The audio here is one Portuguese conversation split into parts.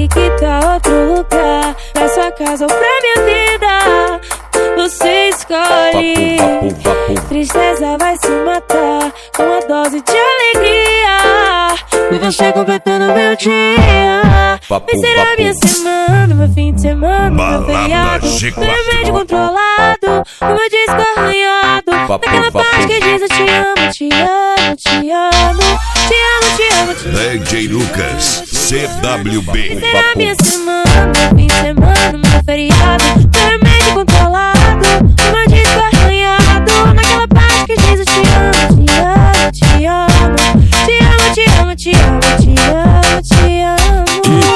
E que tal outro lugar, pra sua casa ou pra minha vida? Você escolhe. Tristeza vai se matar com uma dose de alegria. E você completando meu dia. Vai ser a minha semana, meu fim de semana, meu feriado, meu remédio controlado, o meu disco arranhado, naquela parte que diz eu te amo, te amo, te amo, te amo, te amo, te amo. DJ Lucas, CWB. Vai ser a minha semana, meu fim de semana, meu feriado, meu remédio controlado, o meu disco arranhado, naquela parte que diz eu te amo, te amo, te amo, te amo, te amo, te amo, te amo, te amo.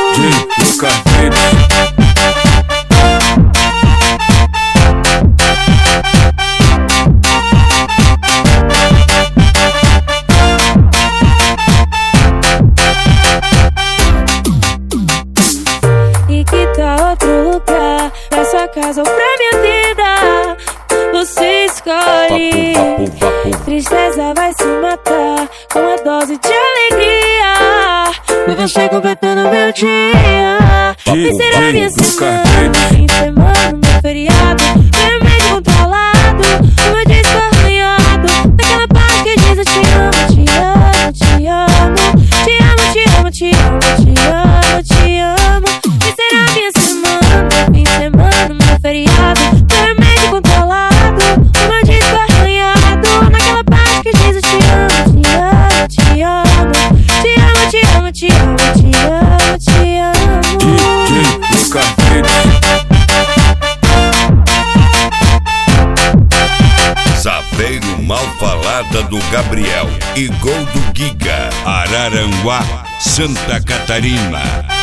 E que tal outro lugar, pra sua casa ou pra minha vida? Você escolhe. Tristeza vai se matar com uma dose de alegria. E você completando meu dia. Vai ser a minha semana, meu fim de semana, meu feriado, meu remédio controlado, o meu disco arranhado, naquela parte que diz eu te amo, te amo, te amo, te amo, te amo, te amo, te amo, te amo. Vai ser a minha semana, meu fim de semana, meu feriado, meu remédio controlado, o meu disco arranhado, naquela parte que diz eu te amo, te amo, te amo, te amo, te amo, te amo, te amo, te amo. Saveiro Mal Falada do Gabriel e Gol do Giga, Araranguá, Santa Catarina.